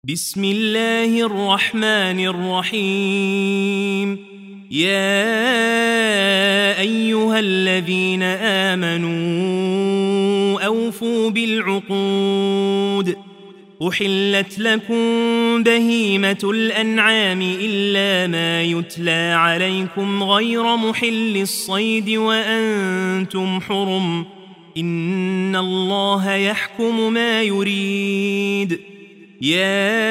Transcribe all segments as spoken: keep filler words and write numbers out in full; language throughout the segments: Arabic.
بسم الله الرحمن الرحيم. يا أيها الذين آمنوا أوفوا بالعقود. أحلت لكم بهيمة الأنعام إلا ما يتلى عليكم غير محل الصيد وأنتم حرم. إن الله يحكم ما يريد. يا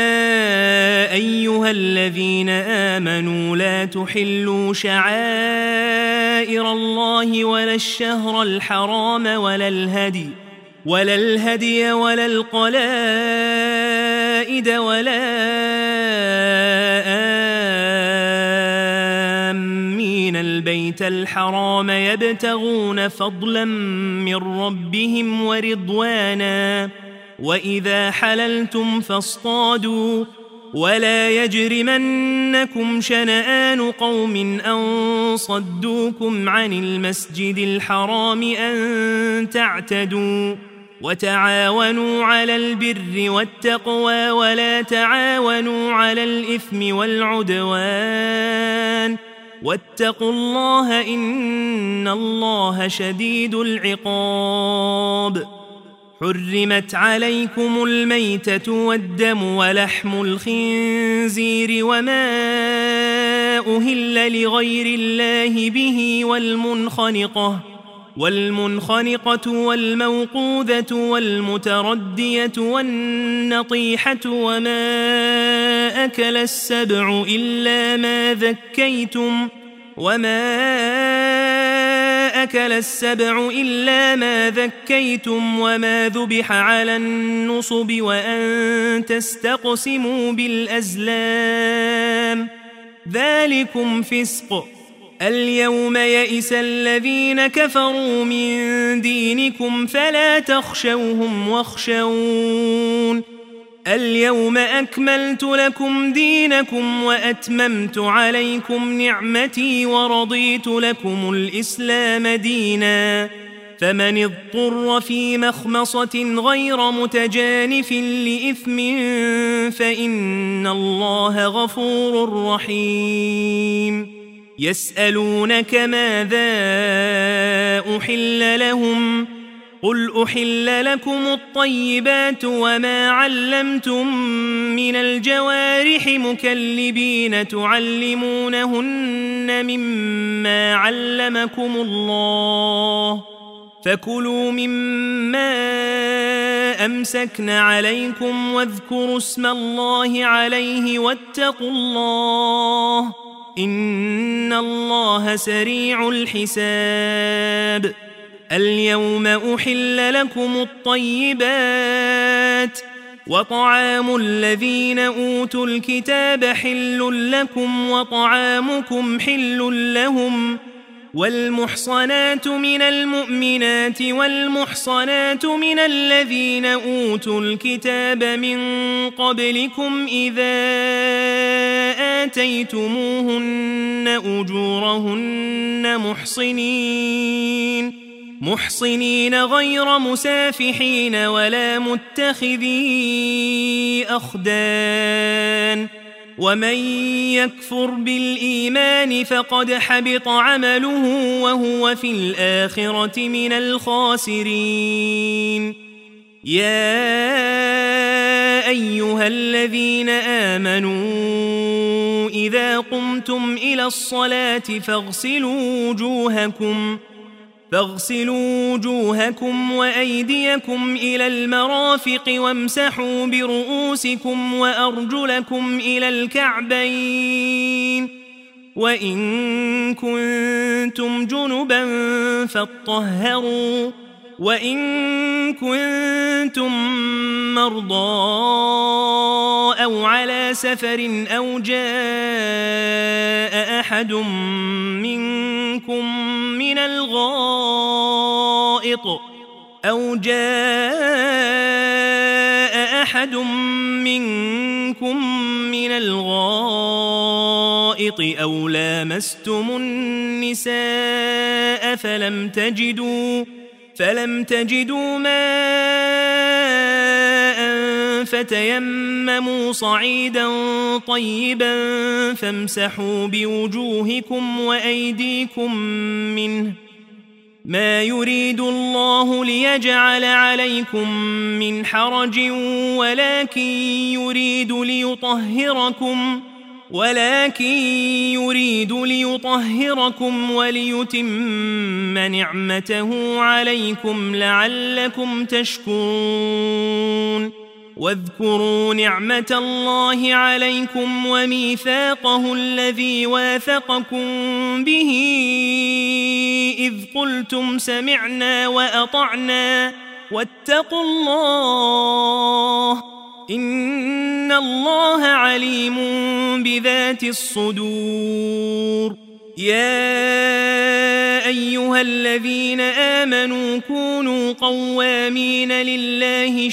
أيها الذين آمنوا لا تحلوا شعائر الله ولا الشهر الحرام ولا الهدي ولا الهدي ولا القلائد ولا آمين البيت الحرام يبتغون فضلا من ربهم ورضوانا. وإذا حللتم فاصطادوا ولا يجرمنكم شنآن قوم أن صدوكم عن المسجد الحرام أن تعتدوا. وتعاونوا على البر والتقوى ولا تعاونوا على الإثم والعدوان. واتقوا الله إن الله شديد العقاب. حرمت عليكم الميتة والدم ولحم الخنزير وما أهل لغير الله به والمنخنقة والمنخنقة والموقوذة والمتردية والنطيحة وما أكل السبع إلا ما ذكيتم وما أكل السبع إلا ما ذكيتم وما ذبح على النصب وأن تستقسموا بالأزلام ذلكم فسق. اليوم يئس الذين كفروا من دينكم فلا تخشوهم واخشون. اليوم أكملت لكم دينكم وأتممت عليكم نعمتي ورضيت لكم الإسلام دينا. فمن اضطر في مخمصة غير متجانف لإثم فإن الله غفور رحيم. يسألونك ماذا أحل لهم قل أحل لكم الطيبات وما علمتم من الجوارح مكلبين تعلمونهن مما علمكم الله فكلوا مما أمسكن عليكم واذكروا اسم الله عليه واتقوا الله إن الله سريع الحساب. اليوم أحل لكم الطيبات وطعام الذين أوتوا الكتاب حل لكم وطعامكم حل لهم. والمحصنات من المؤمنات والمحصنات من الذين أوتوا الكتاب من قبلكم إذا آتيتموهن أجورهن محصنين محصنين غير مسافحين ولا متخذي أخدان. ومن يكفر بالإيمان فقد حبط عمله وهو في الآخرة من الخاسرين. يا أيها الذين آمنوا إذا قمتم إلى الصلاة فاغسلوا وجوهكم فاغسلوا وجوهكم وأيديكم إلى المرافق وامسحوا برؤوسكم وأرجلكم إلى الكعبين. وإن كنتم جنبا فاطهروا وإن كنتم مرضى أو على سفر أو جاء أحد منكم من الغائط أو جاء أحد منكم من الغائط أو لامستم النساء فلم تجدوا فلم تجدوا ماء فتيمموا صعيدا طيبا فامسحوا بوجوهكم وأيديكم منه ما يريد الله ليجعل عليكم من حرج ولكن يريد ليطهركم ولكن يريد ليطهركم وليتم نعمته عليكم لعلكم تشكرون واذكروا نعمة الله عليكم وميثاقه الذي واثقكم به إذ قلتم سمعنا وأطعنا واتقوا الله إن الله عليم بذات الصدور يا أيها الذين آمنوا كونوا قوامين لله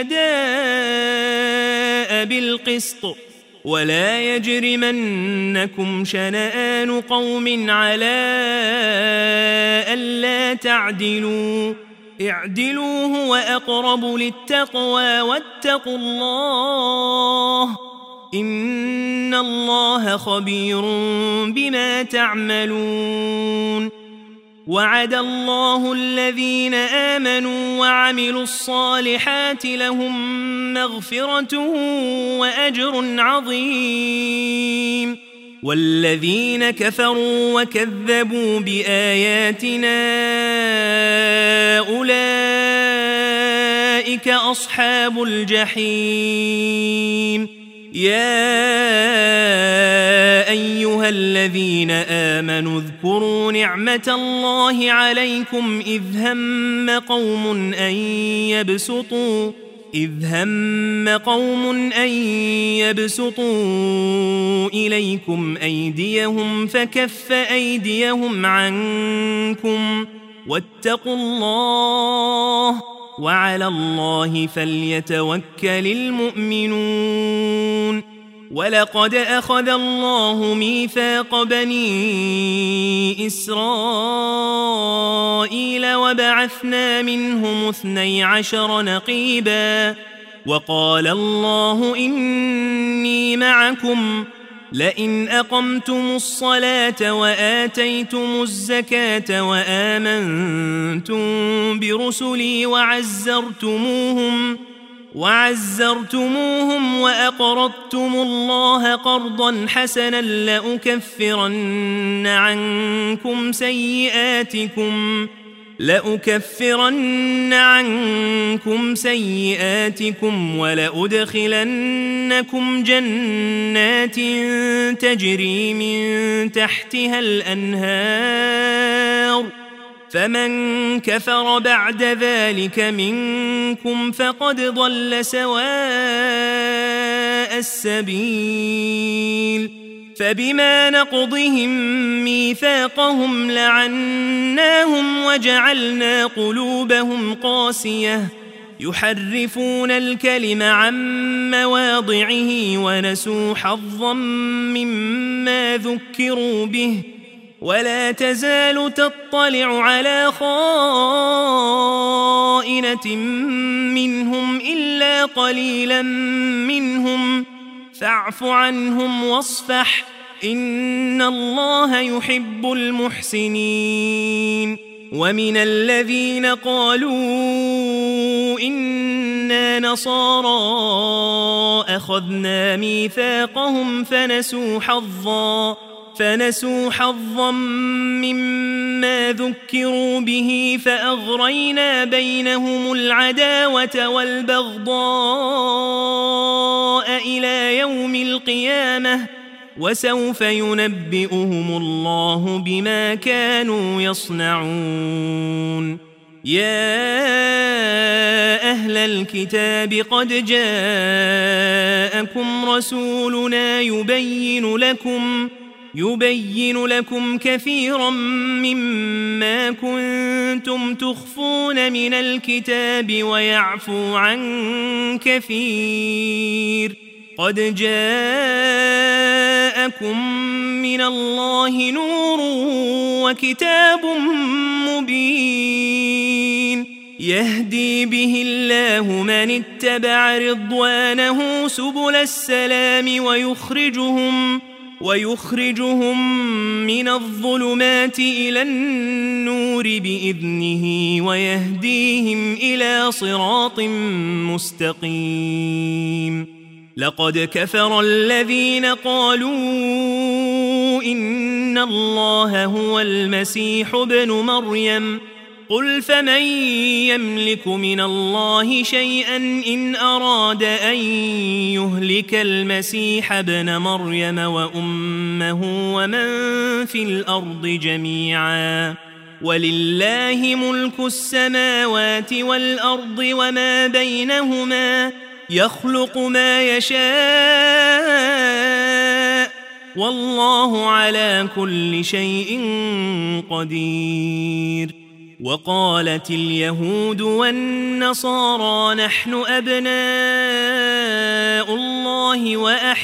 شهداء بالقسط ولا يجرمنكم شنآن قوم على ألا تعدلوا اعدلوا هو أقرب للتقوى واتقوا الله إن الله خبير بما تعملون وعد الله الذين آمنوا وعملوا الصالحات لهم مغفرة وأجر عظيم والذين كفروا وكذبوا بآياتنا أولئك أصحاب الجحيم يا أيها الذين آمنوا اذكروا نعمة الله عليكم إذ هم قوم أن يبسطوا إذ هم قوم أن يبسطوا إليكم أيديهم فكف أيديهم عنكم واتقوا الله وعلى الله فليتوكل المؤمنون ولقد أخذ الله ميثاق بني إسرائيل وبعثنا منهم اثني عشر نقيبا وقال الله إني معكم لئن أقمتم الصلاة وآتيتم الزكاة وآمنتم برسلي وعزرتموهم وعزرتموهم وأقرضتم الله قرضا حسنا لأكفرن عنكم سيئاتكم لأكفرن عنكم سيئاتكم ولأدخلنكم جنات تجري من تحتها الأنهار فمن كفر بعد ذلك منكم فقد ضل سواء السبيل فبما نقضهم ميثاقهم لعناهم وجعلنا قلوبهم قاسية يحرفون الكلم عن مواضعه ونسوا حظا مما ذكروا به ولا تزال تطلع على خائنة منهم إلا قليلا منهم فاعف عنهم واصفح إن الله يحب المحسنين ومن الذين قالوا إنا نصارى أخذنا ميثاقهم فنسوا حظا فنسوا حظا مما ذكروا به فأغرينا بينهم العداوة والبغضاء إلى يوم القيامة وسوف ينبئهم الله بما كانوا يصنعون يا أهل الكتاب قد جاءكم رسولنا يبين لكم يبين لكم كثيرا مما كنتم تخفون من الكتاب ويعفو عن كثير قد جاءكم من الله نور وكتاب مبين يهدي به الله من اتبع رضوانه سبل السلام ويخرجهم ويخرجهم من الظلمات إلى النور بإذنه ويهديهم إلى صراط مستقيم. لقد كفر الذين قالوا إن الله هو المسيح ابن مريم قل فمن يملك من الله شيئا إن أراد أن يهلك المسيح ابن مريم وأمه ومن في الأرض جميعا ولله ملك السماوات والأرض وما بينهما يخلق ما يشاء والله على كل شيء قدير. وقالت اليهود والنصارى نحن أبناء الله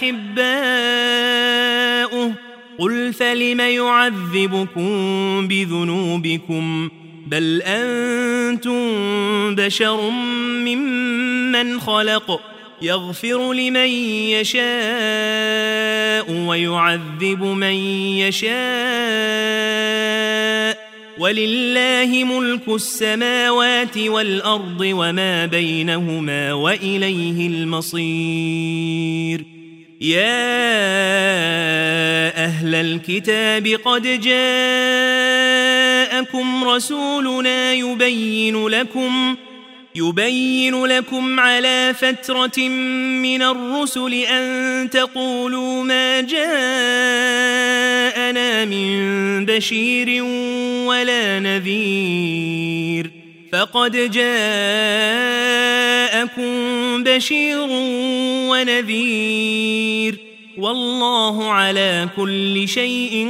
وأحباؤه قل فلم يعذبكم بذنوبكم بل أنتم بشر ممن خلق يغفر لمن يشاء ويعذب من يشاء ولله ملك السماوات والأرض وما بينهما وإليه المصير. يا أهل الكتاب قد جاءكم رسولنا يبين لكم يبين لكم على فترة من الرسل أن تقولوا ما جاءنا من بشير ولا نذير فقد جاءكم بشير ونذير والله على كل شيء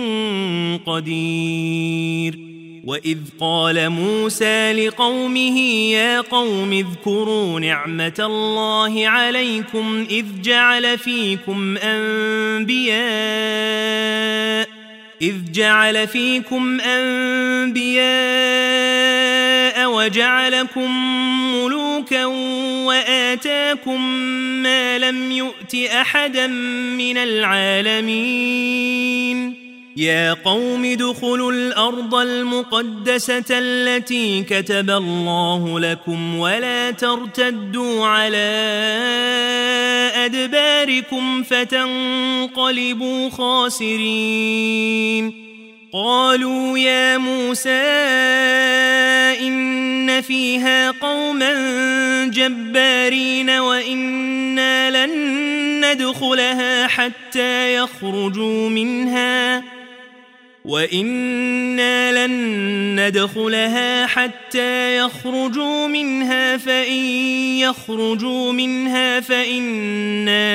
قدير. وإذ قال موسى لقومه يا قوم اذكروا نعمة الله عليكم إذ جعل فيكم أنبياء إذ جعل فيكم أنبياء وجعلكم ملوكا وآتاكم ما لم يؤت أحدا من العالمين. يا قوم ادخلوا الأرض المقدسة التي كتب الله لكم ولا ترتدوا على أدباركم فتنقلبوا خاسرين. قالوا يا موسى إن فيها قوما جبارين وإنا لن ندخلها حتى يخرجوا منها وإنا لن ندخلها حتى يخرجوا منها فإن يخرجوا منها فإنا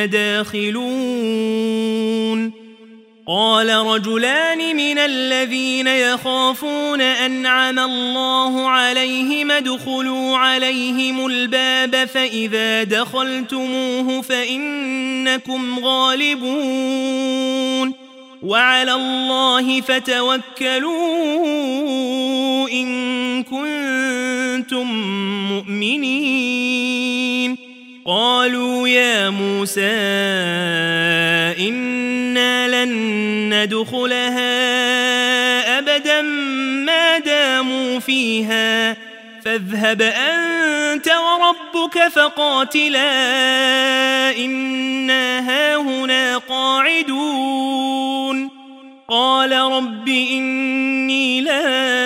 داخلون. قال رجلان من الذين يخافون أنعم الله عليهم ادخلوا عليهم الباب فإذا دخلتموه فإنكم غالبون وعلى الله فتوكلوا إن كنتم مؤمنين. قالوا يا موسى إنا لن ندخلها أبدا ما داموا فيها فاذهب أنت وربك فقاتلا إنا هاهنا قاعدون. قال رب إني لا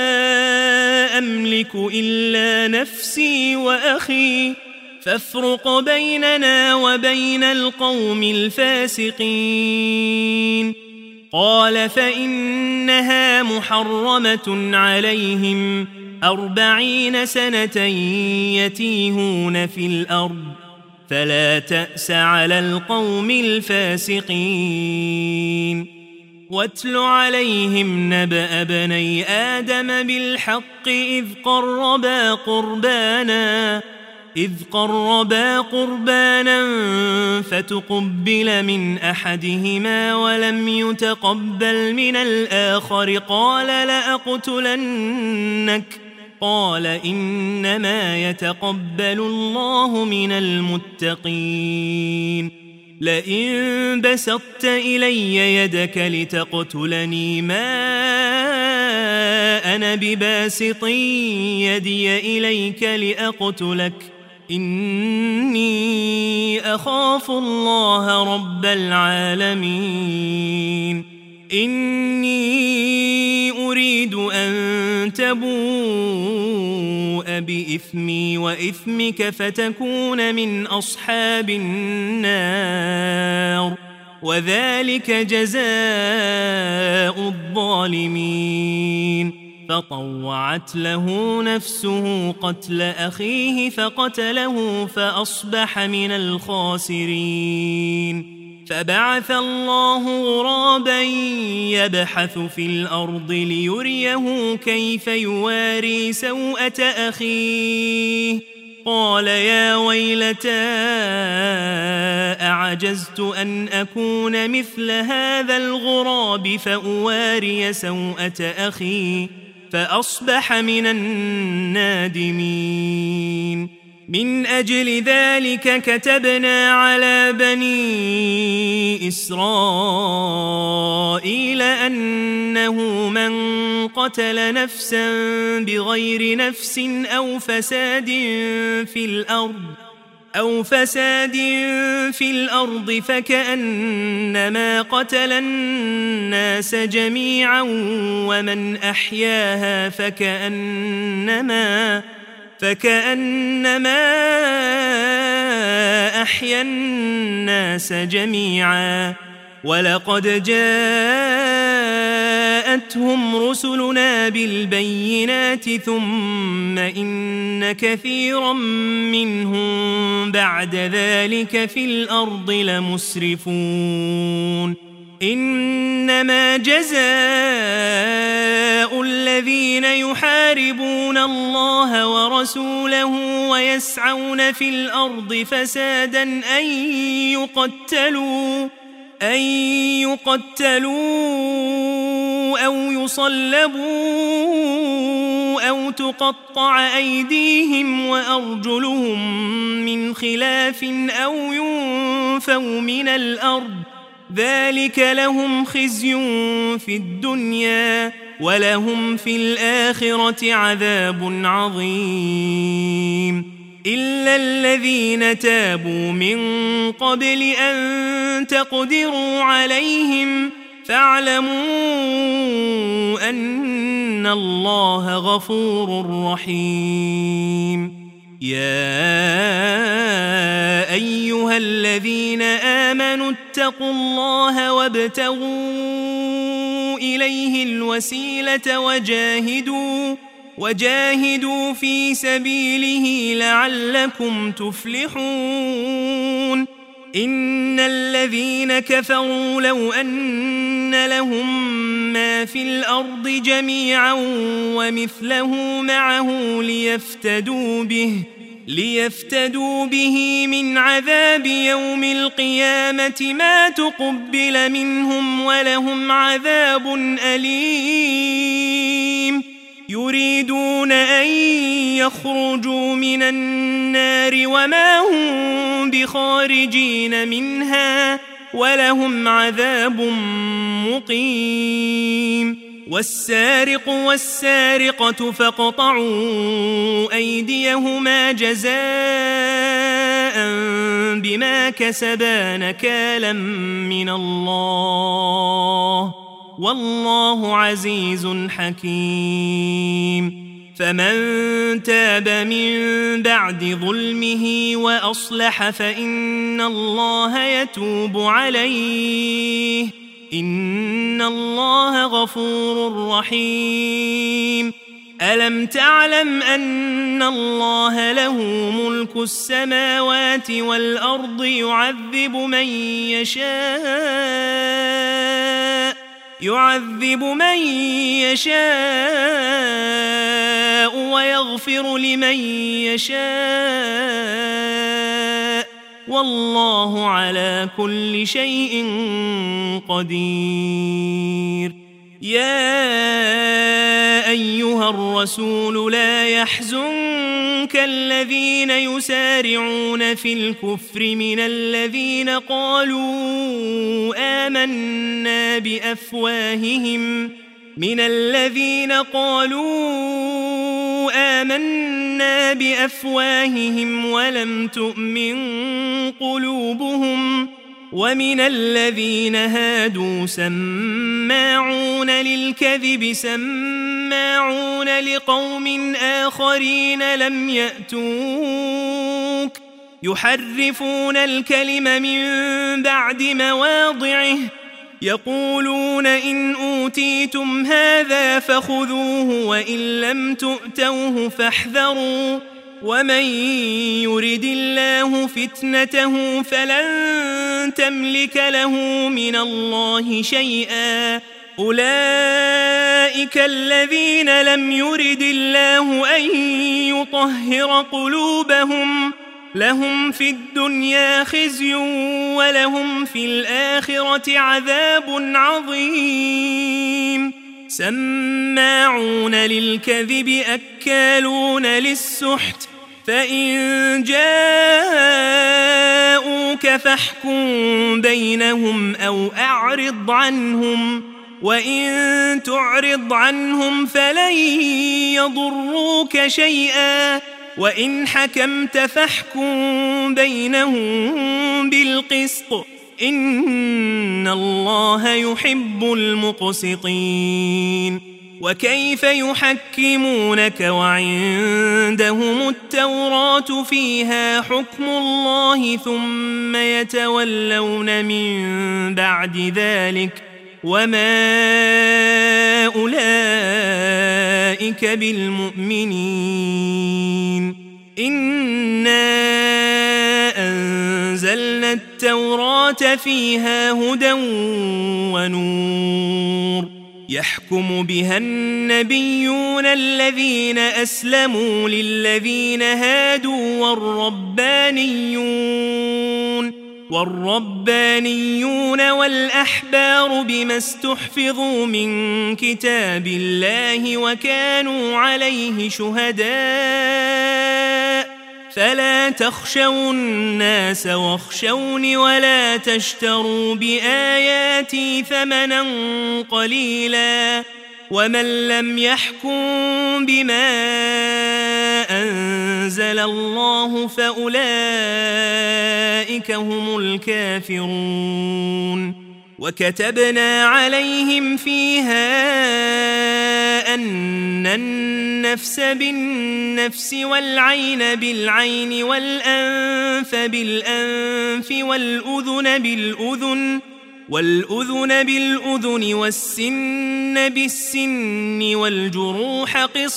أملك إلا نفسي وأخي فافرق بيننا وبين القوم الفاسقين. قال فإنها محرمة عليهم أربعين سنة يتيهون في الأرض فلا تأس على القوم الفاسقين. واتل عليهم نبأ بني آدم بالحق إذ قربا قربانا إذ قربا قربانا فتقبل من أحدهما ولم يتقبل من الآخر قال لأقتلنك قال إنما يتقبل الله من المتقين لئن بسطت إلي يدك لتقتلني ما أنا بباسط يدي إليك لأقتلك إني أخاف الله رب العالمين إني أريد أن تبوء بإثمي وإثمك فتكون من أصحاب النار وذلك جزاء الظالمين فطوعت له نفسه قتل أخيه فقتله فأصبح من الخاسرين فبعث الله غرابا يبحث في الأرض ليريه كيف يواري سوءة أخيه قال يا ويلتى أعجزت أن أكون مثل هذا الغراب فأواري سوءة أخي فأصبح من النادمين من أجل ذلك كتبنا على بني إسرائيل أنه من قتل نفسا بغير نفس أو فساد في الأرض أو فساد في الأرض فكأنما قتل الناس جميعا ومن أحياها فكأنما فكأنما أحيا الناس جميعا ولقد جاءتهم رسلنا بالبينات ثم إن كثيرا منهم بعد ذلك في الأرض لمسرفون إنما جزاء الذين يحاربون الله ورسوله ويسعون في الأرض فسادا أن يقتلوا أن يقتلوا أو يصلبوا أو تقطع أيديهم وأرجلهم من خلاف أو ينفوا من الأرض ذلك لهم خزي في الدنيا ولهم في الآخرة عذاب عظيم إلا الذين تابوا من قبل أن تقدروا عليهم فاعلموا أن الله غفور رحيم يا أيها الذين آمنوا اتقوا الله وابتغوا إليه الوسيلة وجاهدوا وجاهدوا في سبيله لعلكم تفلحون إن الذين كفروا لو أن لهم ما في الأرض جميعا ومثله معه ليفتدوا به ليفتدوا به من عذاب يوم القيامة ما تقبل منهم ولهم عذاب أليم يريدون أن يخرجوا من النار وما هم بخارجين منها ولهم عذاب مقيم والسارق والسارقة فاقطعوا أيديهما جزاء بما كسبا نكالا من الله والله عزيز حكيم فمن تاب من بعد ظلمه وأصلح فإن الله يتوب عليه إن الله غفور رحيم ألم تعلم أن الله له ملك السماوات والأرض يعذب من يشاء يعذب من يشاء ويغفر لمن يشاء والله على كل شيء قدير يا أيها الرسول لا يحزنك الذين يسارعون في الكفر من الذين قالوا آمنا بأفواههم من الذين قالوا آمنا بأفواههم ولم تؤمن قلوبهم ومن الذين هادوا سماعون للكذب سماعون لقوم آخرين لم يأتوك يحرفون الكلم من بعد مواضعه يقولون إن أوتيتم هذا فخذوه وإن لم تؤتوه فاحذروا ومن يرد الله فتنته فلن تملك له من الله شيئا أولئك الذين لم يرد الله أن يطهر قلوبهم لهم في الدنيا خزي ولهم في الآخرة عذاب عظيم سماعون للكذب أكالون للسحت فإن جاءوك فاحكم بينهم أو أعرض عنهم وإن تعرض عنهم فلن يضروك شيئا وإن حكمت فاحكم بينهم بالقسط إن الله يحب المقسطين وكيف يحكمونك وعندهم التوراة فيها حكم الله ثم يتولون من بعد ذلك وما أولئك بالمؤمنين إنا أنزلنا التوراة فيها هدى ونور يحكم بها النبيون الذين أسلموا للذين هادوا والربانيون والربانيون والأحبار بما استحفظوا من كتاب الله وكانوا عليه شهداء فلا تخشوا الناس واخشوني ولا تشتروا بآياتي ثمنا قليلا ومن لم يحكم بما أنزل الله فأولئك هم الكافرون وكتبنا عليهم فيها أن النفس بالنفس والعين بالعين والأنف بالأنف والأذن بالأذن والأذن بالأذن والسن بالسن والجروح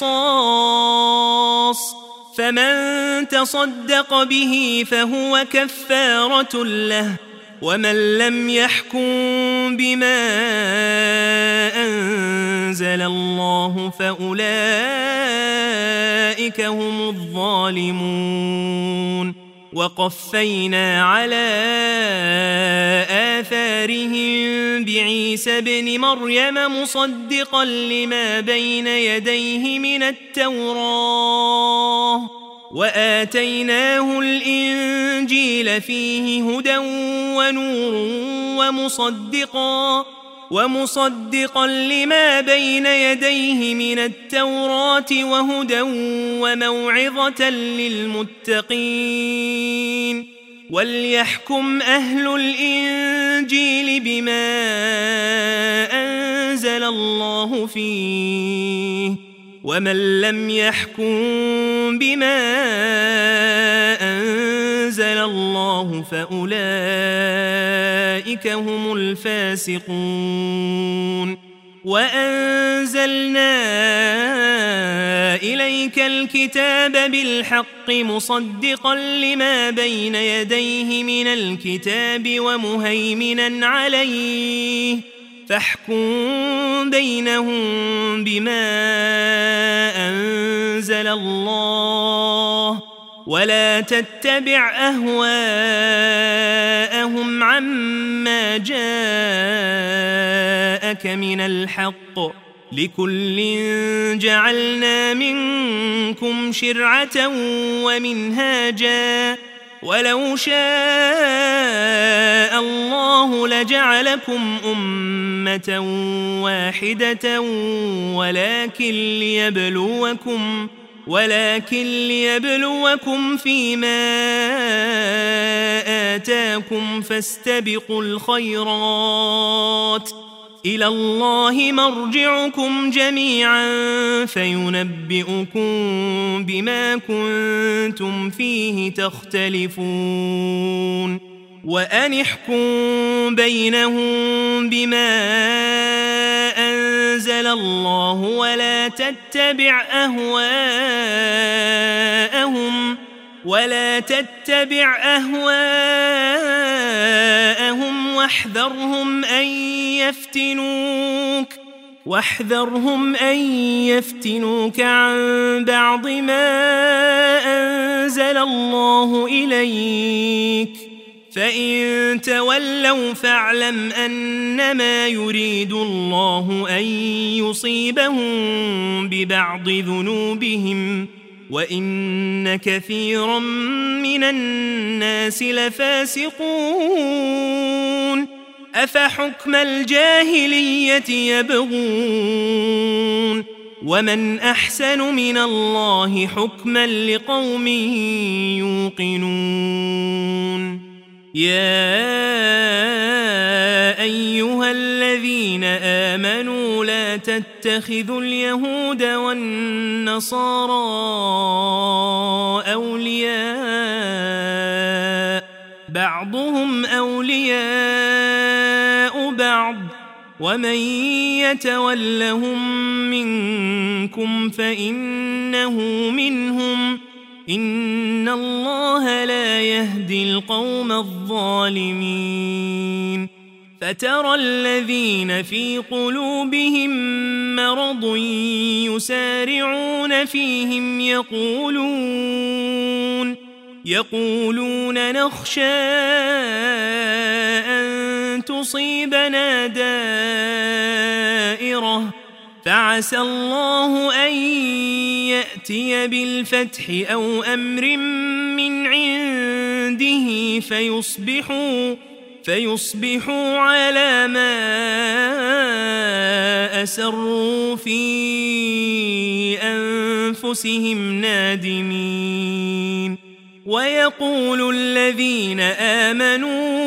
قصاص فمن تصدق به فهو كفارة له ومن لم يحكم بما أنزل الله فأولئك هم الظالمون وقفينا على آثارهم بعيسى ابن مريم مصدقا لما بين يديه من التوراة وآتيناه الإنجيل فيه هدى ونور ومصدقا ومصدقا لما بين يديه من التوراة وهدى وموعظة للمتقين وليحكم أهل الإنجيل بما أنزل الله فيه ومن لم يحكم بما أنزل الله فأولئك هم الفاسقون وأنزلنا إليك الكتاب بالحق مصدقا لما بين يديه من الكتاب ومهيمنا عليه فاحكم بينهم بما أنزل الله ولا تتبع أهواءهم عما جاءك من الحق لكل جعلنا منكم شرعة ومنهاجا ولو شاء الله لجعلكم أمة واحدة ولكن ليبلوكم ولكن ليبلوكم فيما آتاكم فاستبقوا الخيرات إلى الله مرجعكم جميعا فينبئكم بما كنتم فيه تختلفون وأن احكم بينهم بما أنزل الله ولا تتبع أهواءهم ولا تتبع أهواءهم واحذرهم أن يفتنوك واحذرهم أن يفتنوك عن بعض ما أنزل الله إليك فإن تولوا فاعلم أنما يريد الله أن يصيبهم ببعض ذنوبهم وإن كثيرا من الناس لفاسقون أفحكم الجاهلية يبغون ومن أحسن من الله حكما لقوم يوقنون يا أيها الذين آمنوا لا تتخذوا اليهود والنصارى أولياء بعضهم أولياء بعض ومن يتولهم منكم فإنه منهم إن الله لا يهدي القوم الظالمين فترى الذين في قلوبهم مرض يسارعون فيهم يقولون يقولون نخشى أن تصيبنا دائرة فعسى الله أن يأتي بالفتح أو أمر من عنده فيصبحوا فيصبحوا على ما أسروا في أنفسهم نادمين ويقول الذين آمنوا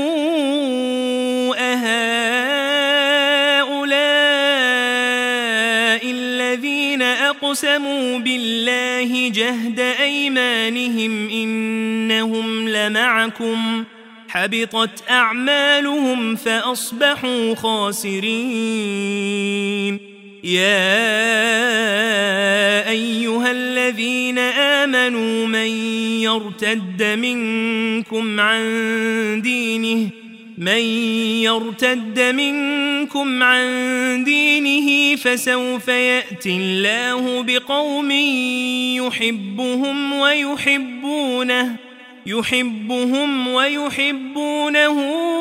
أهؤلاء الذين أقسموا بالله جهد أيمانهم إنهم لمعكم حبطت أعمالهم فأصبحوا خاسرين يا أيها الذين آمنوا من يرتد منكم عن دينه من يرتد منكم عن دينه فسوف يأتي الله بقوم يحبهم ويحبونه يحبهم ويحبونه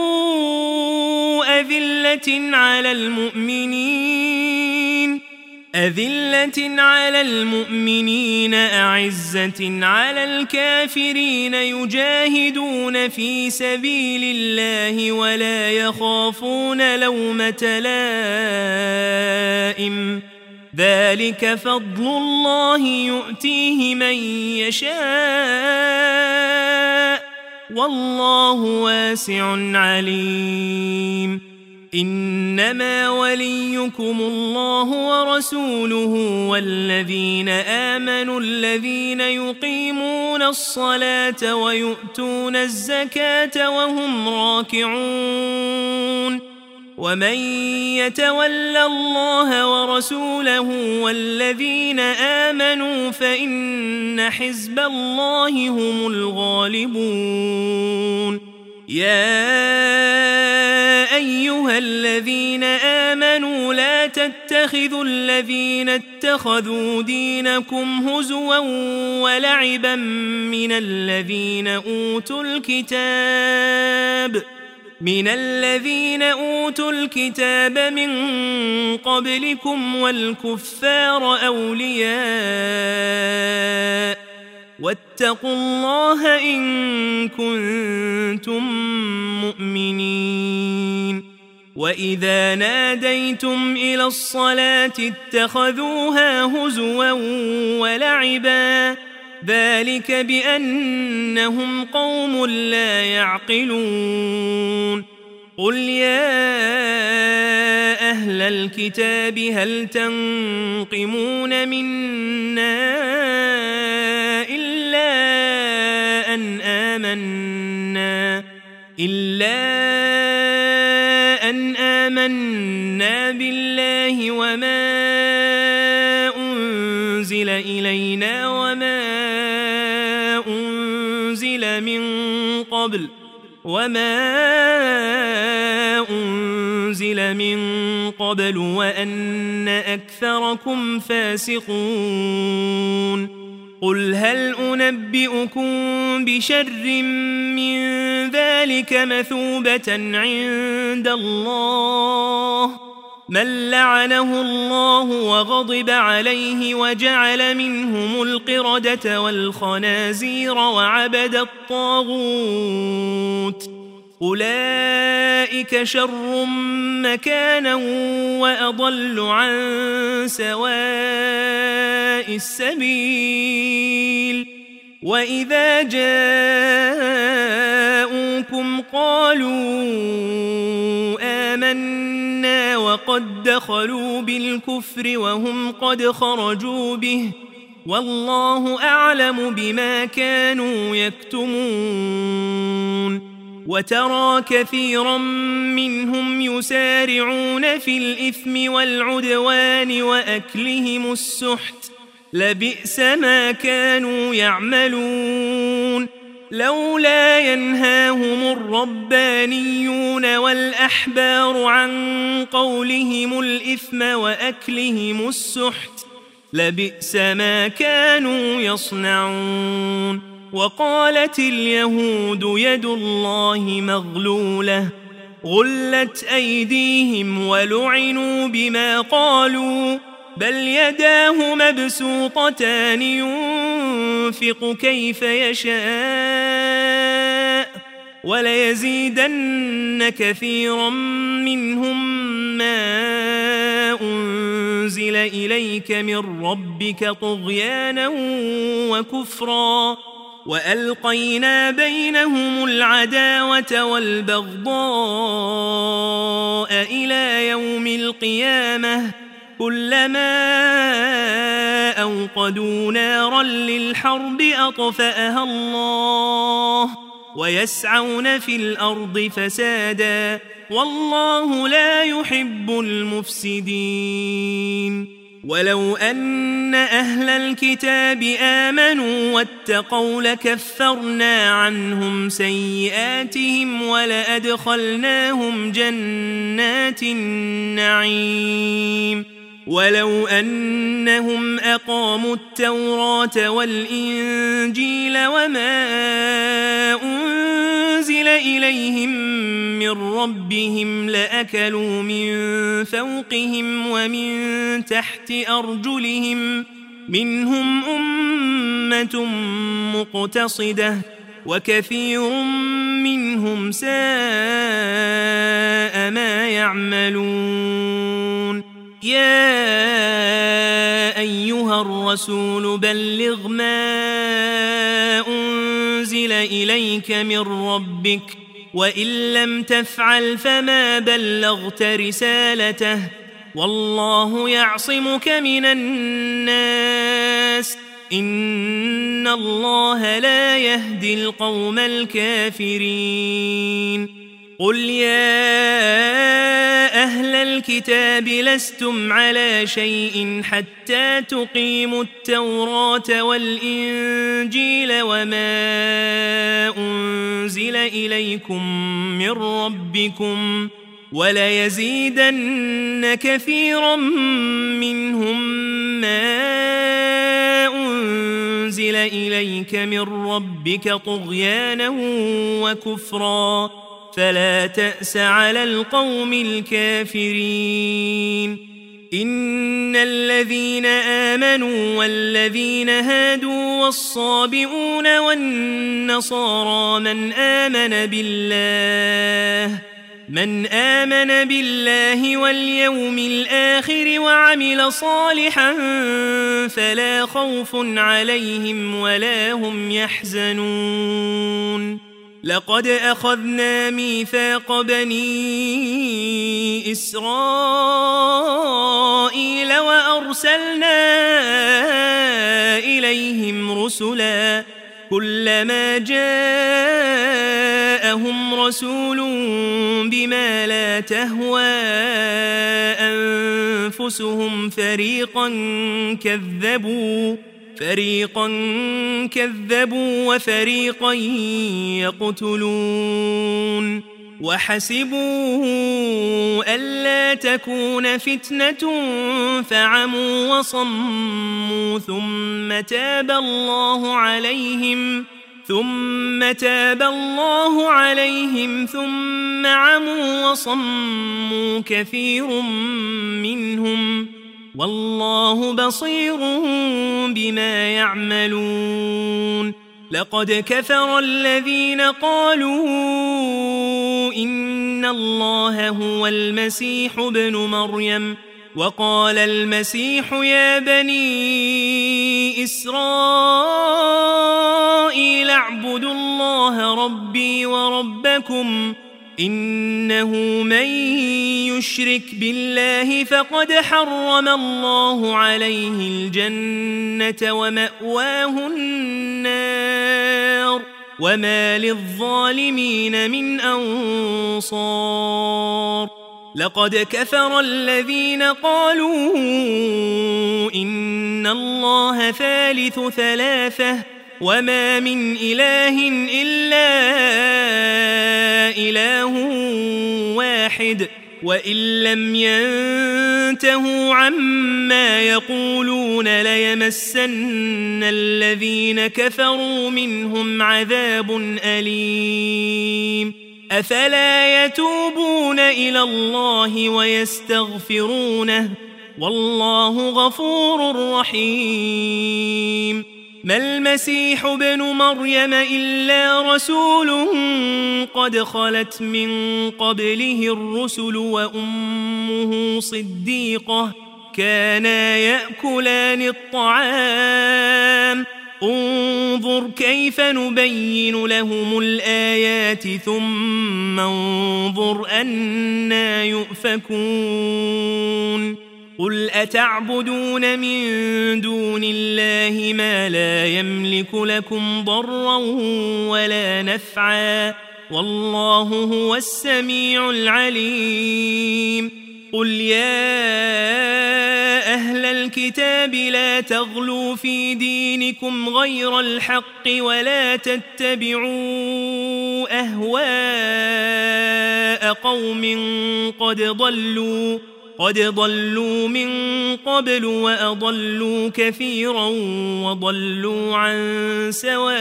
أذلة على المؤمنين أذلة على المؤمنين أعزة على الكافرين يجاهدون في سبيل الله ولا يخافون لومة لائم ذلك فضل الله يؤتيه من يشاء والله واسع عليم إنما وليكم الله ورسوله والذين آمنوا الذين يقيمون الصلاة ويؤتون الزكاة وهم راكعون ومن يتول الله ورسوله والذين آمنوا فإن حزب الله هم الغالبون يا أيها الذين آمنوا لا تتخذوا الذين اتخذوا دينكم هزوا ولعبا من الذين أوتوا الكتاب من الذين أوتوا الكتاب من قبلكم والكفار أولياء واتقوا الله إن كنتم مؤمنين. وإذا ناديتم إلى الصلاة اتخذوها هزوا ولعبا ذلك بأنهم قوم لا يعقلون. قل يا أهل الكتاب هل تنقمون منا إلا أن آمنا إلا أن آمنا بالله وما أنزل إلينا وما أنزل من قبل وما أنزل من قبل وأن أكثركم فاسقون. قل هل أنبئكم بشر من ذلك مثوبة عند الله من لعنه الله وغضب عليه وجعل منهم القردة والخنازير وعبد الطاغوت أولئك شر مكانا وأضل عن سواء السبيل. وإذا جاءوكم قالوا آمنا وقد دخلوا بالكفر وهم قد خرجوا به والله أعلم بما كانوا يكتمون. وترى كثيرا منهم يسارعون في الإثم والعدوان وأكلهم السحت لبئس ما كانوا يعملون. لولا ينهاهم الربانيون والأحبار عن قولهم الإثم وأكلهم السحت لبئس ما كانوا يصنعون. وقالت اليهود يد الله مغلولة غلت أيديهم ولعنوا بما قالوا بل يداه مبسوطتان ينفق كيف يشاء وليزيدن كثيرا منهم ما أنزل إليك من ربك طغيانا وكفرا وألقينا بينهم العداوة والبغضاء إلى يوم القيامة كلما أوقدوا نارا للحرب أطفأها الله ويسعون في الأرض فسادا والله لا يحب المفسدين. ولو أن أهل الكتاب آمنوا واتقوا لكفرنا عنهم سيئاتهم ولأدخلناهم جنات النعيم. ولو أنهم أقاموا التوراة والإنجيل وما أنزل إليهم من ربهم لأكلوا من فوقهم ومن تحت أرجلهم منهم أمة مقتصدة وكثير منهم ساء ما يعملون. يا أيها الرسول بلغ ما أنزل إليك من ربك وإن لم تفعل فما بلغت رسالته والله يعصمك من الناس إن الله لا يهدي القوم الكافرين. قل يا أهل الكتاب لستم على شيء حتى تقيموا التوراة والإنجيل وما أنزل إليكم من ربكم وليزيدن كثيرا منهم ما أنزل إليك من ربك طغيانا وكفرا فلا تأس على القوم الكافرين إن الذين آمنوا والذين هادوا والصابئون والنصارى من آمن بالله من آمن بالله واليوم الآخر وعمل صالحا فلا خوف عليهم ولا هم يحزنون لقد أخذنا ميثاق بني إسرائيل وأرسلنا إليهم رسلا كلما جاءهم رسول بما لا تهوى أنفسهم فريقا كذبوا فريقا كذبوا وفريقا يقتلون وحسبوا ألا تكون فتنة فعموا وصموا ثم تاب الله عليهم ثم تاب الله عليهم ثم عموا وصموا كثير منهم والله بصير بما يعملون لقد كفر الذين قالوا إن الله هو المسيح ابن مريم وقال المسيح يا بني إسرائيل اعبدوا الله ربي وربكم إنه من يشرك بالله فقد حرم الله عليه الجنة ومأواه النار وما للظالمين من أنصار لقد كفر الذين قالوا إن الله ثالث ثلاثة وما من إله إلا إله واحد وإن لم ينتهوا عما يقولون ليمسن الذين كفروا منهم عذاب أليم أفلا يتوبون إلى الله ويستغفرونه والله غفور رحيم ما المسيح ابن مريم إلا رسول قد خلت من قبله الرسل وأمه صديقة كانا يأكلان الطعام انظر كيف نبين لهم الآيات ثم انظر أنا يؤفكون قل أتعبدون من دون الله ما لا يملك لكم ضرا ولا نفعا والله هو السميع العليم قل يا أهل الكتاب لا تغلوا في دينكم غير الحق ولا تتبعوا أهواء قوم قد ضلوا قد ضلوا من قبل وأضلوا كثيرا وضلوا عن سواء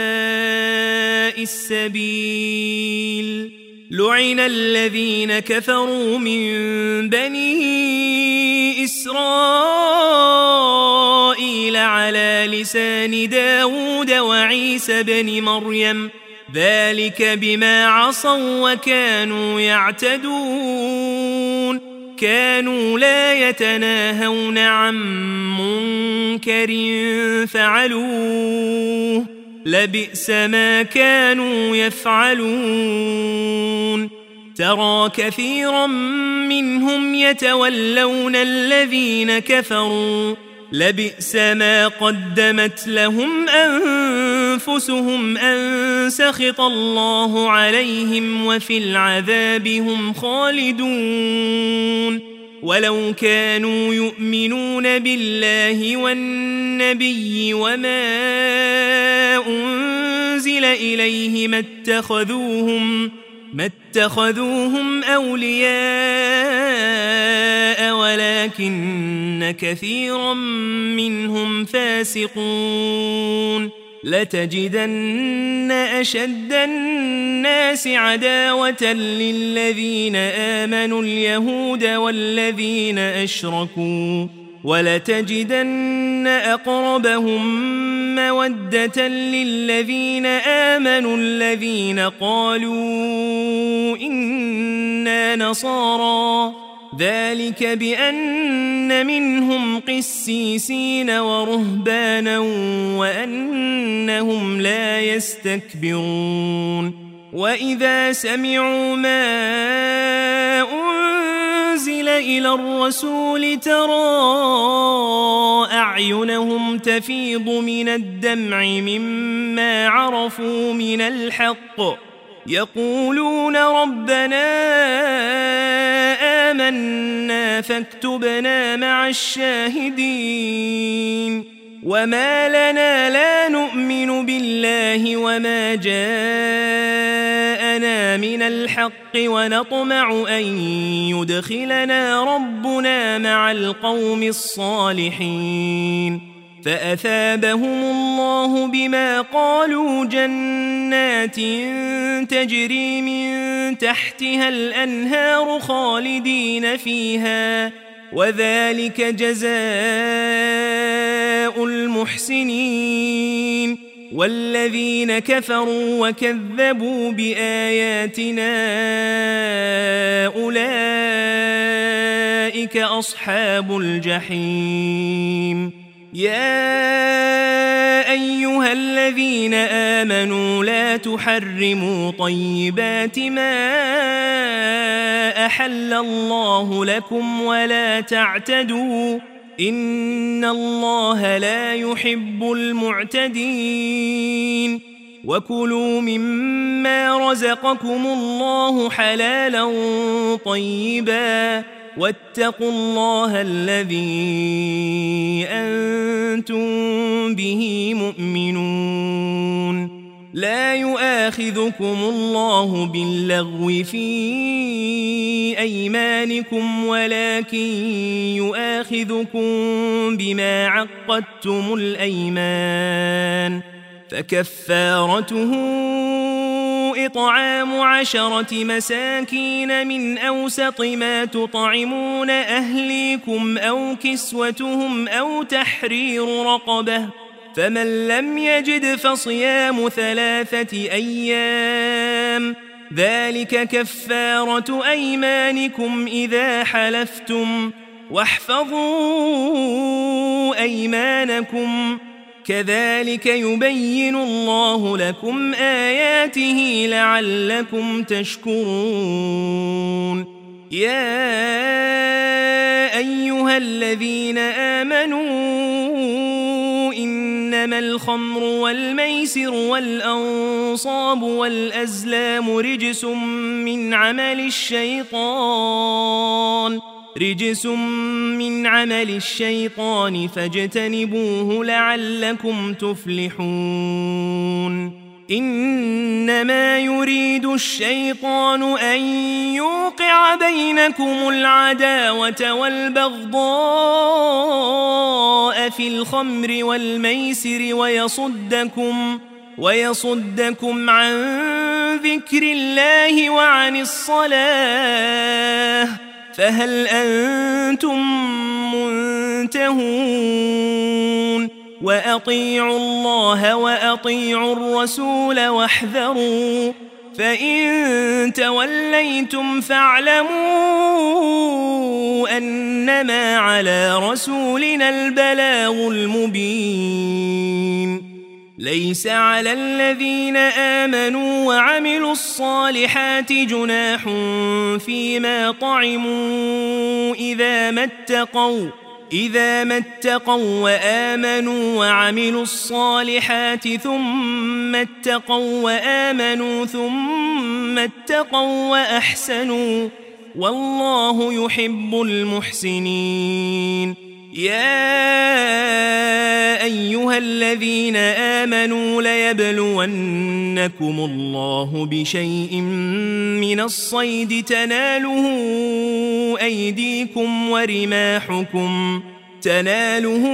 السبيل لعن الذين كفروا من بني إسرائيل على لسان داود وعيسى بن مريم ذلك بما عصوا وكانوا يعتدون كانوا لا يتناهون عن منكر فعلوه لبئس ما كانوا يفعلون ترى كثيرا منهم يتولون الذين كفروا لبئس ما قدمت لهم أنفسهم أن سخط الله عليهم وفي العذاب هم خالدون ولو كانوا يؤمنون بالله والنبي وما أنزل إليه ما اتخذوهم ما اتخذوهم أولياء ولكن كثيرا منهم فاسقون لتجدن أشد الناس عداوة للذين آمنوا اليهود والذين أشركوا ولتجدن أقربهم مودة للذين آمنوا الذين قالوا إنا نصارى ذلك بأن منهم قسيسين ورهبانا وأنهم لا يستكبرون وإذا سمعوا ما أنزل إلى الرسول ترى أعينهم تفيض من الدمع مما عرفوا من الحق يقولون ربنا آمنا فاكتبنا مع الشاهدين وما لنا لا نؤمن بالله وما جاءنا من الحق ونطمع أن يدخلنا ربنا مع القوم الصالحين فأثابهم الله بما قالوا جنات تجري من تحتها الأنهار خالدين فيها وذلك جزاء المحسنين والذين كفروا وكذبوا بآياتنا أولئك أصحاب الجحيم يا أيها الذين آمنوا لا تحرموا طيبات ما أحل الله لكم ولا تعتدوا إن الله لا يحب المعتدين وكلوا مما رزقكم الله حلالا طيبا واتقوا الله الذي أنتم به مؤمنون لا يؤاخذكم الله باللغو في أيمانكم ولكن يؤاخذكم بما عقدتم الأيمان فكفارته إطعام عشرة مساكين من أوسط ما تطعمون أهليكم أو كسوتهم أو تحرير رقبة فمن لم يجد فصيام ثلاثة أيام ذلك كفارة أيمانكم إذا حلفتم واحفظوا أيمانكم كذلك يبين الله لكم آياته لعلكم تشكرون يا أيها الذين آمنوا إنما الخمر والميسر والأنصاب والأزلام رجس من عمل الشيطان رجس من عمل الشيطان فاجتنبوه لعلكم تفلحون إنما يريد الشيطان أن يوقع بينكم العداوة والبغضاء في الخمر والميسر ويصدكم ويصدكم عن ذكر الله وعن الصلاة فهل أنتم منتهون وأطيعوا الله وأطيعوا الرسول واحذروا فإن توليتم فاعلموا أنما على رسولنا البلاغ المبين ليس على الذين آمنوا وعملوا الصالحات جناح فيما طعموا إذا ما اتقوا إذا ما اتقوا وآمنوا وعملوا الصالحات ثم اتقوا وآمنوا ثم اتقوا وأحسنوا والله يحب المحسنين يا أيها الذين آمنوا ليبلونكم الله بشيء من الصيد تناله أيديكم ورماحكم تناله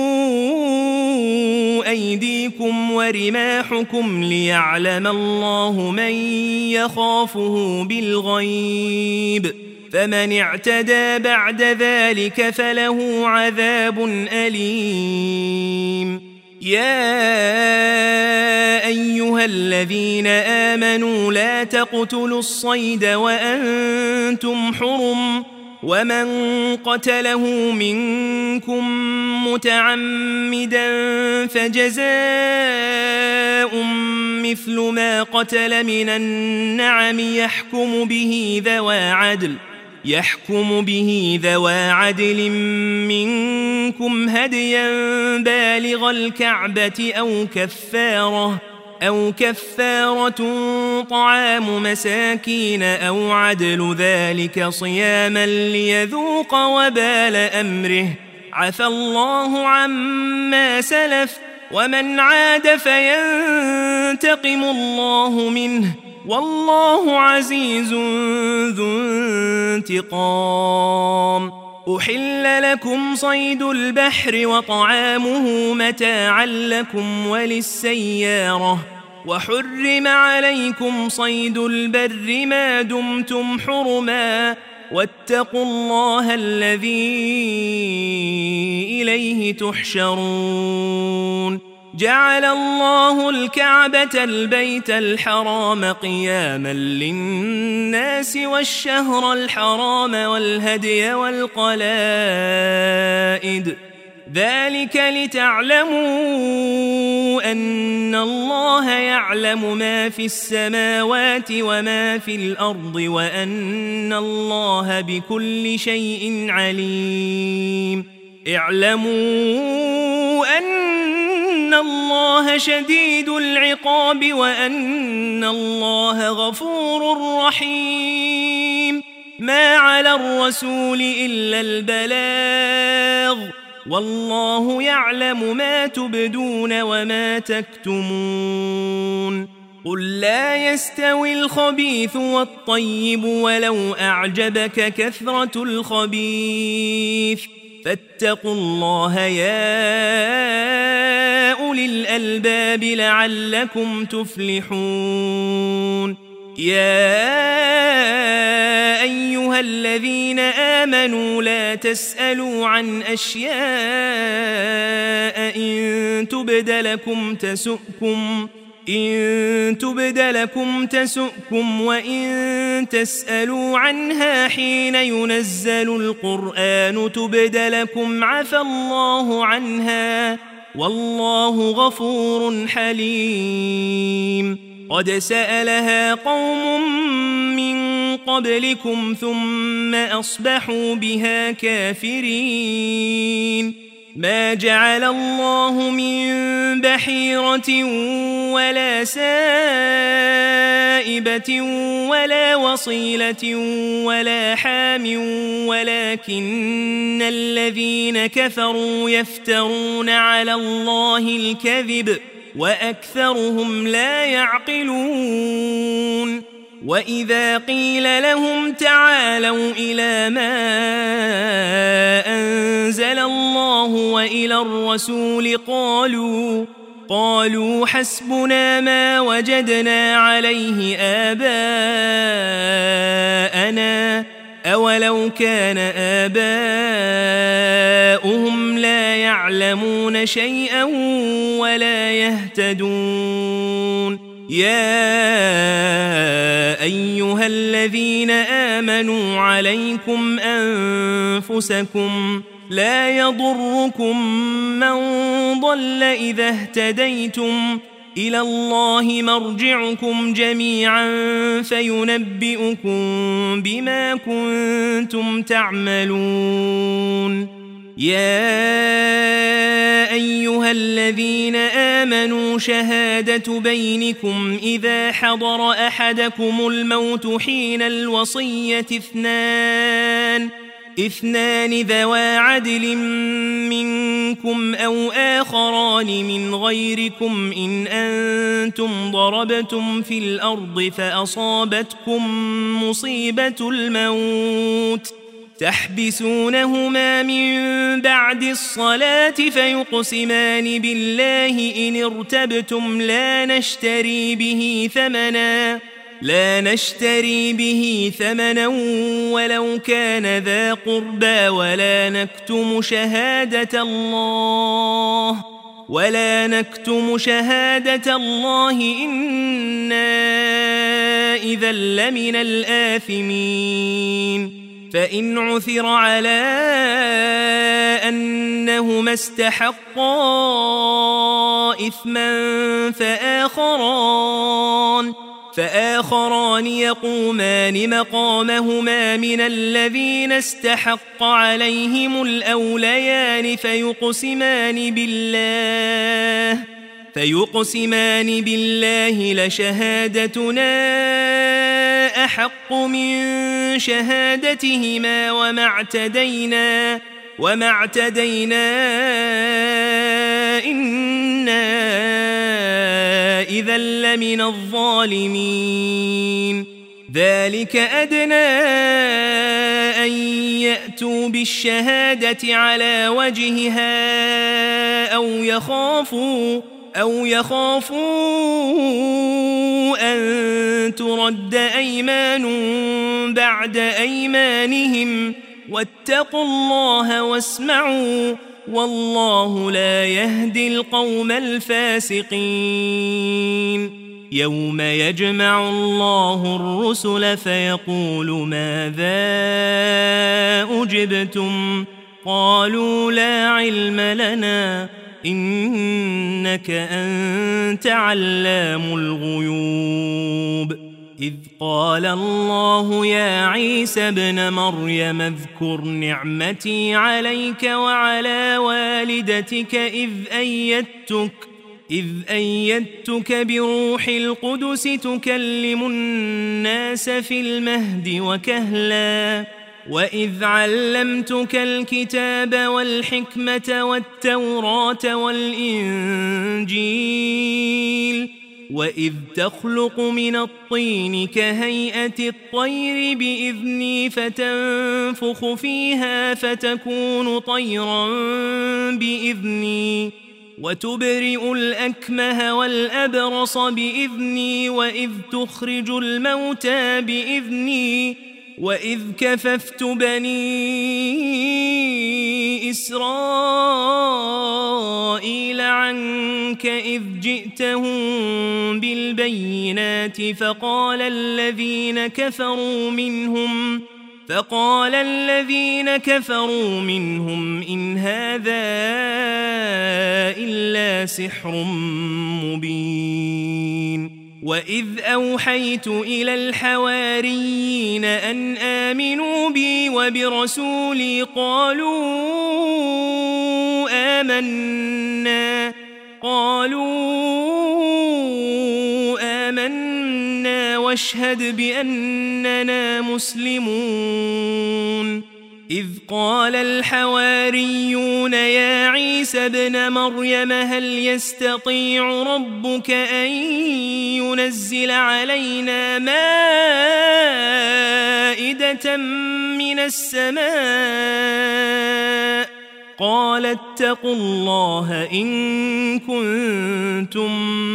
أيديكم ورماحكم ليعلم الله من يخافه بالغيب فمن اعتدى بعد ذلك فله عذاب أليم يا أيها الذين آمنوا لا تقتلوا الصيد وأنتم حرم ومن قتله منكم متعمدا فجزاء مثل ما قتل من النعم يحكم به ذوى عدل يحكم به ذوى عدل منكم هديا بالغ الكعبة أو كفارة أو كفارة طعام مساكين أو عدل ذلك صياما ليذوق وبال أمره عفى الله عما سلف ومن عاد فينتقم الله منه والله عزيز ذو انتقام أحل لكم صيد البحر وطعامه متاعا لكم وللسيارة وحرم عليكم صيد البر ما دمتم حرما واتقوا الله الذي إليه تحشرون جعل الله الكعبة البيت الحرام قياما للناس والشهر الحرام والهدي والقلائد ذلك لتعلموا أن الله يعلم ما في السماوات وما في الأرض وأن الله بكل شيء عليم اعلموا أن الله شديد العقاب وأن الله غفور رحيم ما على الرسول إلا البلاغ والله يعلم ما تبدون وما تكتمون قل لا يستوي الخبيث والطيب ولو أعجبك كثرة الخبيث فاتقوا الله يا أولي الألباب لعلكم تفلحون يا أيها الذين آمنوا لا تسألوا عن أشياء إن تبد لكم تسؤكم إن تبد لكم تسؤكم وإن تسألوا عنها حين ينزل القرآن تبد لكم عفى الله عنها والله غفور حليم قد سألها قوم من قبلكم ثم أصبحوا بها كافرين ما جعل الله من بحيرة ولا سائبة ولا وصيلة ولا حام ولكن الذين كفروا يفترون على الله الكذب وأكثرهم لا يعقلون وإذا قيل لهم تعالوا إلى ما أنزل الله وإلى الرسول قالوا قالوا حسبنا ما وجدنا عليه آباءنا أولو كان آباؤهم لا يعلمون شيئا ولا يهتدون يا أيها الذين آمنوا عليكم أنفسكم لا يضركم من ضل إذا اهتديتم إلى الله مرجعكم جميعا فينبئكم بما كنتم تعملون يا أيها الذين آمنوا شهادة بينكم إذا حضر أحدكم الموت حين الوصية اثنان اثنان ذوا عدل منكم أو آخران من غيركم إن أنتم ضربتم في الأرض فأصابتكم مصيبة الموت تحبسونهما من بعد الصلاة فيقسمان بالله إن ارتبتم لا نشتري به ثمنا لا نشتري به ثمنا ولو كان ذا قربى ولا نكتم شهادة الله ولا نكتم شهادة الله إنا إذا لمن الآثمين فإن عثر على أنهما استحقا إثما فآخران فآخران يقومان مقامهما من الذين استحق عليهم الأوليان فيقسمان بالله فيقسمان بالله لشهادتنا أحق من شهادتهما وما اعتدينا وما اعتدينا إنا إذا لمن الظالمين ذلك أدنى أن يأتوا بالشهادة على وجهها أو يخافوا أو يخافوا أن ترد أيمان بعد أيمانهم واتقوا الله واسمعوا والله لا يهدي القوم الفاسقين يوم يجمع الله الرسل فيقول ماذا أجبتم قالوا لا علم لنا إنك أنت علام الغيوب إذ قال الله يا عيسى ابن مريم اذكر نعمتي عليك وعلى والدتك إذ أيدتك إذ أيدتك بروح القدس تكلم الناس في المهد وكهلا وإذ علمتك الكتاب والحكمة والتوراة والإنجيل وإذ تخلق من الطين كهيئة الطير بإذني فتنفخ فيها فتكون طيرا بإذني وتبرئ الأكمه والأبرص بإذني وإذ تخرج الموتى بإذني وإذ كففت بني إسرائيل عنك إذ جئتهم بالبينات فقال الذين كفروا منهم فقال الذين كفروا منهم إن هذا إلا سحر مبين وإذ أوحيت إلى الحواريين أن آمنوا بي وبرسولي قالوا آمنا قالوا آمنا واشهد بأننا مسلمون إذ قال الحواريون يا عيسى ابن مريم هل يستطيع ربك أن ينزل علينا مائدة من السماء قال اتقوا الله إن كنتم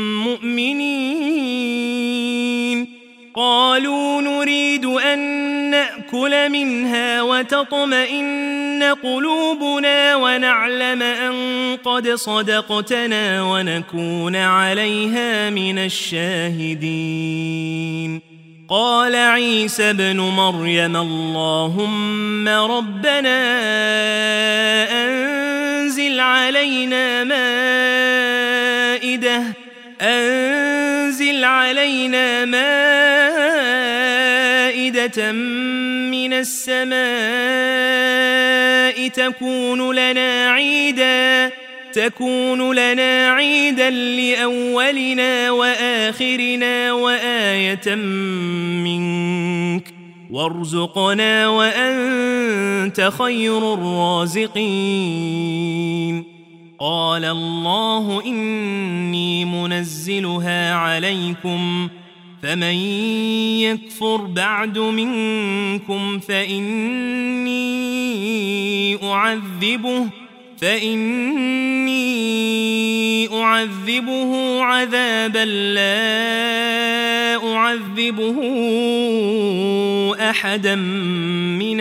مؤمنين قالوا نريد أن نأكل منها وتطمئن قلوبنا ونعلم أن قد صدقتنا ونكون عليها من الشاهدين قال عيسى ابن مريم اللهم ربنا أنزل علينا مائدة أنزل علينا مائدة من السماء تكون لنا عيدا تكون لنا عيدا لأولنا وآخرنا وآية منك وارزقنا وأنت وأنت خير الرازقين. قال الله إني منزلها عليكم فمن يكفر بعد منكم فإني أعذبه فإني أعذبه عذابا لا أعذبه أحدا من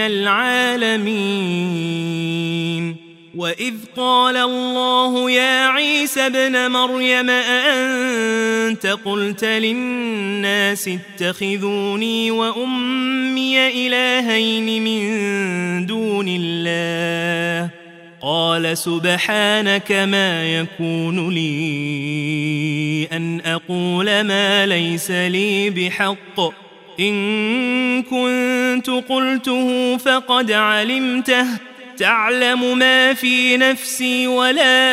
العالمين. وإذ قال الله يا عيسى ابن مريم أأنت قلت للناس اتخذوني وأمي إلهين من دون الله قال سبحانك ما يكون لي أن أقول ما ليس لي بحق إن كنت قلته فقد علمته تعلم ما في نفسي ولا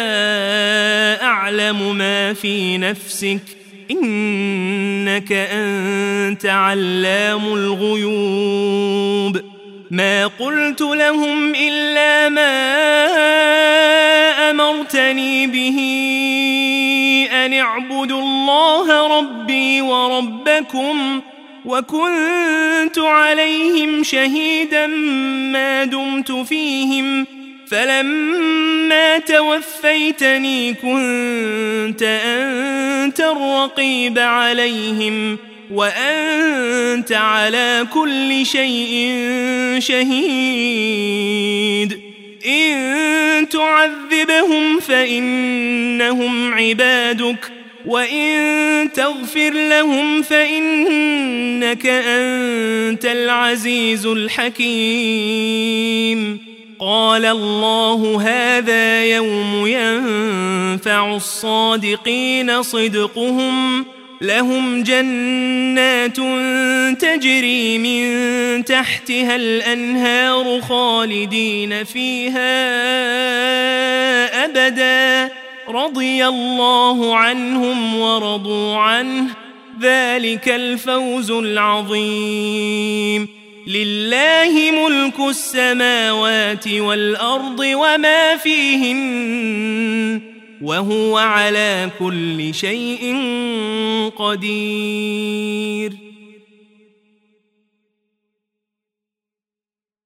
أعلم ما في نفسك إنك أنت علام الغيوب. ما قلت لهم إلا ما أمرتني به أن اعبدوا الله ربي وربكم وكنت عليهم شهيدا ما دمت فيهم فلما توفيتني كنت أنت الرقيب عليهم وأنت على كل شيء شهيد. إن تعذبهم فإنهم عبادك وإن تغفر لهم فإنك أنت العزيز الحكيم. قال الله هذا يوم ينفع الصادقين صدقهم لهم جنات تجري من تحتها الأنهار خالدين فيها أبدا رضي الله عنهم ورضوا عنه ذلك الفوز العظيم. لله ملك السماوات والأرض وما فيهن وهو على كل شيء قدير.